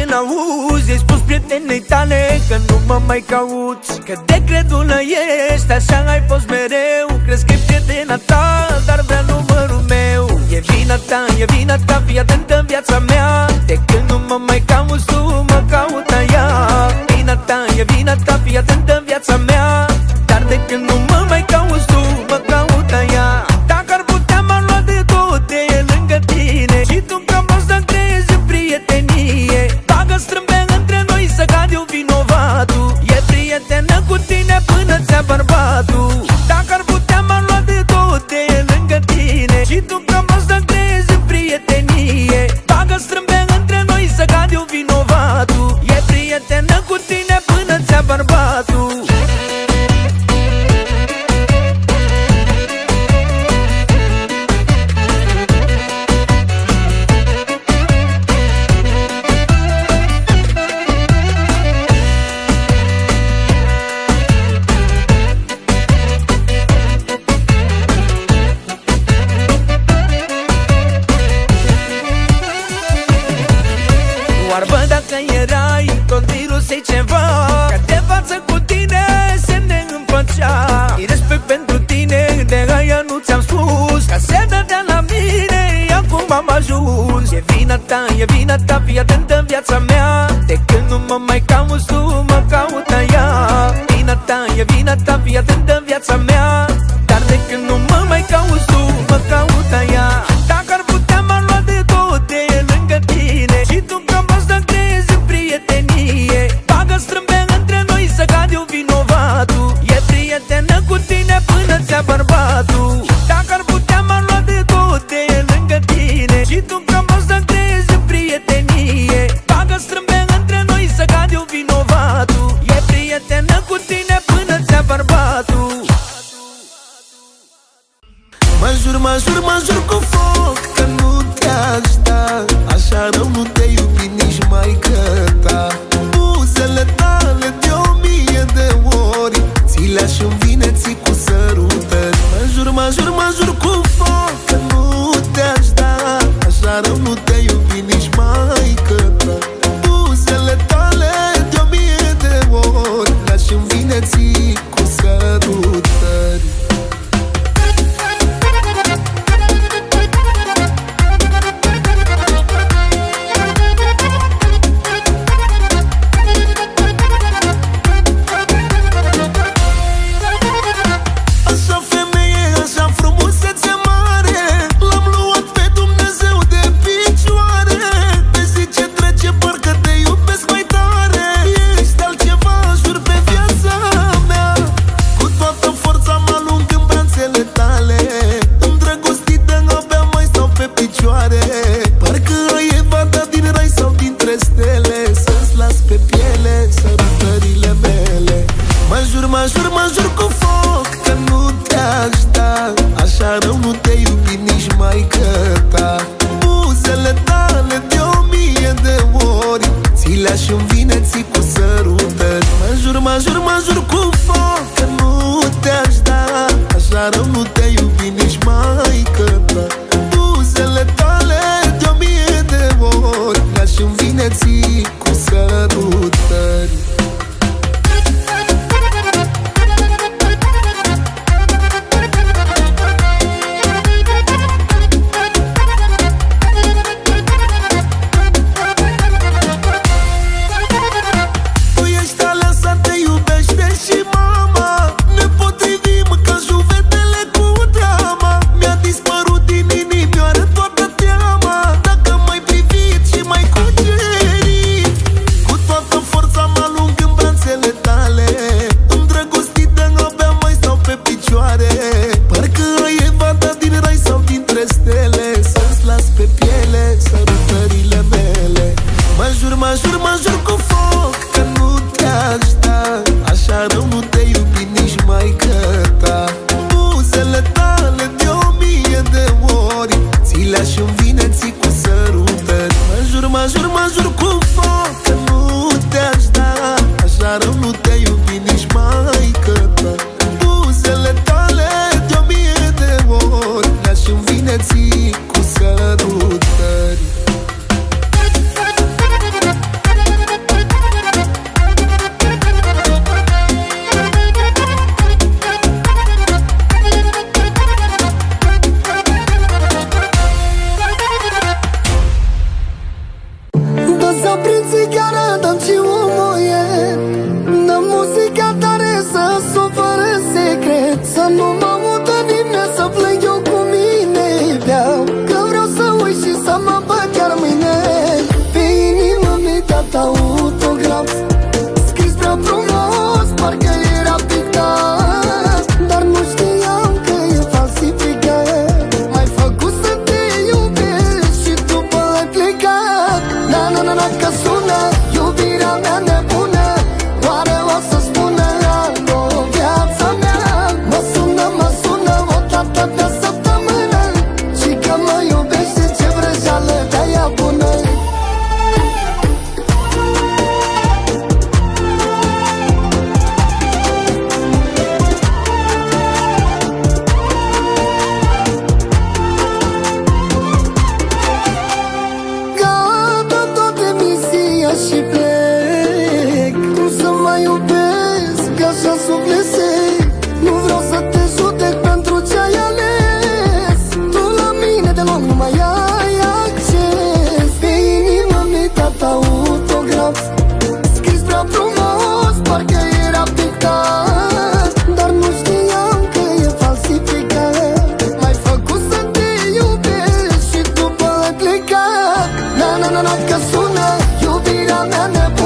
când auzi, ai spus prietenei tale că nu mă mai cauți, că de credulă ești, așa ai fost mereu. Crezi că-i prietena ta, dar vrea numărul meu. E vina ta, fii atentă în viața mea. De când nu mă mai cauți tu, mă caută ea. E vina ta, fii atentă în viața mea. Dar de când nu mă mai cauți tu, mă caută ea. Dacă ar putea m-ar lua de tot de lângă tine și tu cam o să crezi în prietenie. Bagă strâmbe între noi să cad eu vinovatul. E prietenă cu tine până ți-a bărbatul. Dacă ar putea m-ar lua de tot de lângă tine și tu cam o să crezi în prietenie. Bagă strâmbe între noi să cad eu vinovatul. E prietenă cu tine până ți-a bărbatul. Oarbă dacă erai, tot virus-i ceva, că de față cu tine se ne împăcea. E respect pentru tine, de aia nu ți-am spus, că se dădea la mine, acum am ajuns. E vina ta, fii atentă în viața mea. De când nu mă mai cauți tu, mă caută ea. E vina ta, fii atentă în viața mea. Dar de când nu mă mai cauți tu, mă caută ea. Dacă ar putea m-ar lua de tot de lângă tine și tu cam o să crezi în prietenie. Bagă strâmbe între noi să cad eu vinovatul. E prietenă cu tine până ți-a bărbatul. Dacă ar putea m-ar lua de tot de lângă tine și tu cam o să crezi în prietenie. Bagă strâmbe între noi să cad eu vinovatul. E prietenă cu tine până ți-a bărbatul. Mă jur cu foc că nu te-aș da. Așa rău nu te iubi nici maică ta. Buzele tale de 1000 de ori ți le-aș învine, ții cu sărutări. Mă jur cu foc că nu te-aș da. Așa rău nu te iubi nici maică ta. Buzele tale de 1000 de ori le-aș învine, ții cu sărutări. Mă jur cu foc că nu te-aș da. Așa rău nu te iubi nici maică ta. Buzele tale de 1000 de ori ți le-aș învine, ții cu sărutări. Mă jur cu foc că nu te-aș da. Așa rău nu te iubi nici maică ta. Buzele tale de 1000 de ori le-aș învine, ții cu sărutări. Mă jur cu foc că nu te-aș da. Așa rău nu te iubi nici maică ta. Buzele tale de 1000 de ori le-aș învine, ții cu sărutări. Mă jur cu foc că nu te-aș da. Așa rău nu te iubi nici maică ta. Buzele tale de 1000 de ori le-aș învine, ții cu sărutări. Mă jur cu foc că nu te-aș da. Așa rău nu te iubi nici maică ta. Buzele tale de 1000 de ori le-aș învine, ții cu sărutări. viața mea.